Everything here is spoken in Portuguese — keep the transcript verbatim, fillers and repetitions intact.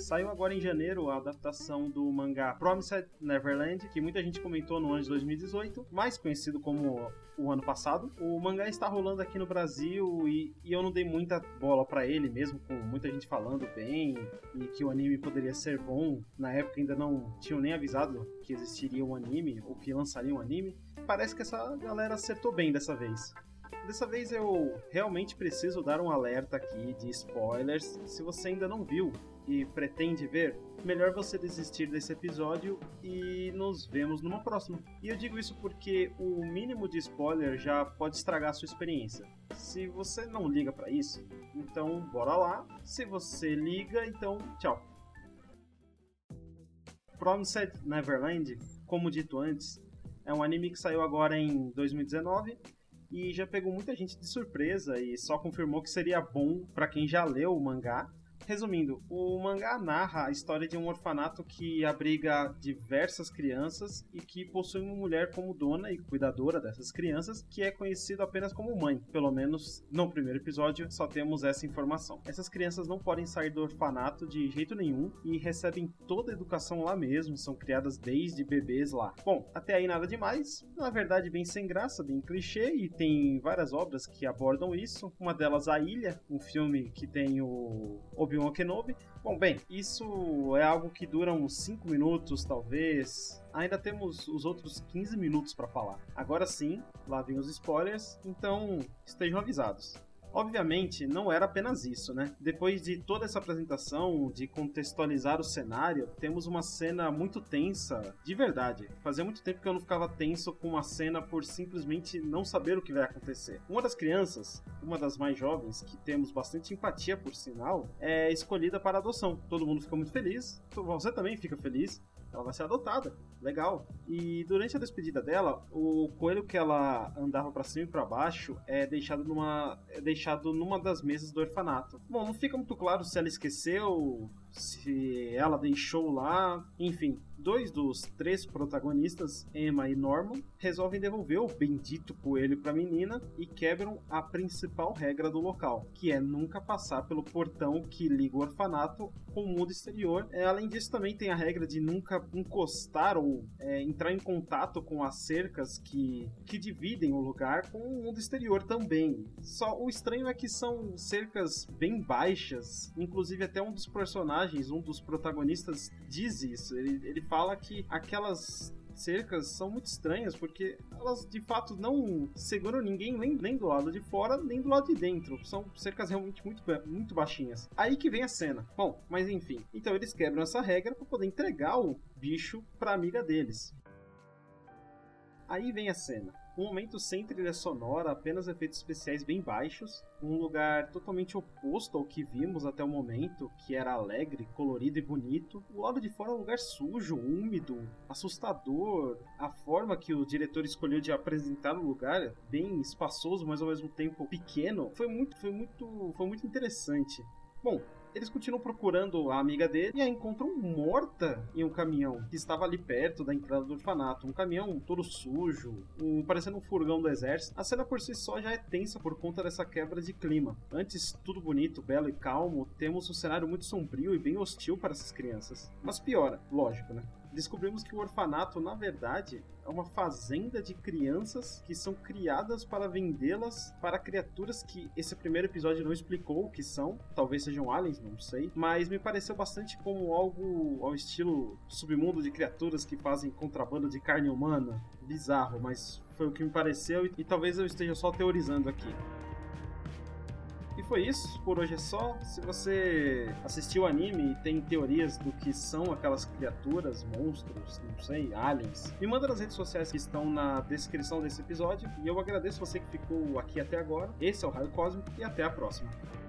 Saiu agora em janeiro a adaptação do mangá Promised Neverland, que muita gente comentou no ano de dois mil e dezoito, mais conhecido como o ano passado. O mangá está rolando aqui no Brasil e, e eu não dei muita bola pra ele, mesmo com muita gente falando bem e que o anime poderia ser bom. Na época ainda não tinham nem avisado que existiria um anime ou que lançaria um anime. Parece que essa galera acertou bem dessa vez. Dessa vez eu realmente preciso dar um alerta aqui de spoilers. Se você ainda não viu e pretende ver, melhor você desistir desse episódio e nos vemos numa próxima. E eu digo isso porque o mínimo de spoiler já pode estragar a sua experiência. Se você não liga pra isso, então bora lá. Se você liga, então tchau. Promised Neverland, como dito antes, é um anime que saiu agora em dois mil e dezenove e já pegou muita gente de surpresa e só confirmou que seria bom pra quem já leu o mangá. Resumindo, o mangá narra a história de um orfanato que abriga diversas crianças e que possui uma mulher como dona e cuidadora dessas crianças, que é conhecida apenas como mãe. Pelo menos no primeiro episódio só temos essa informação. Essas crianças não podem sair do orfanato de jeito nenhum e recebem toda a educação lá mesmo, são criadas desde bebês lá. Bom, até aí nada demais, na verdade bem sem graça, bem clichê, e tem várias obras que abordam isso. Uma delas, A Ilha, um filme que tem o Obi-Wan Kenobi. Bom, bem, isso é algo que dura uns cinco minutos, talvez. Ainda temos os outros quinze minutos para falar. Agora sim, lá vem os spoilers, então estejam avisados. Obviamente, não era apenas isso, né? Depois de toda essa apresentação, de contextualizar o cenário, temos uma cena muito tensa, de verdade. Fazia muito tempo que eu não ficava tenso com uma cena por simplesmente não saber o que vai acontecer. Uma das crianças, uma das mais jovens, que temos bastante empatia por sinal, é escolhida para adoção. Todo mundo fica muito feliz, você também fica feliz. Ela vai ser adotada, legal. E durante a despedida dela, o coelho que ela andava pra cima e pra baixo é deixado numa, é deixado numa das mesas do orfanato. Bom, não fica muito claro se ela esqueceu, se ela deixou lá, enfim. Dois dos três protagonistas, Emma e Norman, resolvem devolver o bendito coelho pra menina e quebram a principal regra do local, que é nunca passar pelo portão que liga o orfanato com o mundo exterior. É, além disso, também tem a regra de nunca encostar ou é, entrar em contato com as cercas que, que dividem o lugar com o mundo exterior também. Só o estranho é que são cercas bem baixas, inclusive até um dos personagens, um dos protagonistas diz isso. Ele, ele fala que aquelas cercas são muito estranhas porque elas de fato não seguram ninguém nem, nem do lado de fora nem do lado de dentro, são cercas realmente muito, muito baixinhas. Aí que vem a cena. Bom, mas enfim, então eles quebram essa regra para poder entregar o bicho para amiga deles. Aí vem a cena. Um momento sem trilha sonora, apenas efeitos especiais bem baixos, um lugar totalmente oposto ao que vimos até o momento, que era alegre, colorido e bonito. O lado de fora é um lugar sujo, úmido, assustador. A forma que o diretor escolheu de apresentar o lugar, bem espaçoso, mas ao mesmo tempo pequeno, foi muito, foi muito, foi muito interessante. Bom, eles continuam procurando a amiga dele e a encontram morta em um caminhão que estava ali perto da entrada do orfanato. Um caminhão todo sujo, um, parecendo um furgão do exército. A cena por si só já é tensa por conta dessa quebra de clima. Antes tudo bonito, belo e calmo, temos um cenário muito sombrio e bem hostil para essas crianças. Mas piora, lógico, né? Descobrimos que o orfanato, na verdade, é uma fazenda de crianças que são criadas para vendê-las para criaturas que esse primeiro episódio não explicou o que são. Talvez sejam aliens, não sei. Mas me pareceu bastante como algo ao estilo submundo de criaturas que fazem contrabando de carne humana. Bizarro, mas foi o que me pareceu e, e talvez eu esteja só teorizando aqui. E foi isso, por hoje é só. Se você assistiu o anime e tem teorias do que são aquelas criaturas, monstros, não sei, aliens, me manda nas redes sociais que estão na descrição desse episódio. E eu agradeço você que ficou aqui até agora. Esse é o Raio Cósmico e até a próxima.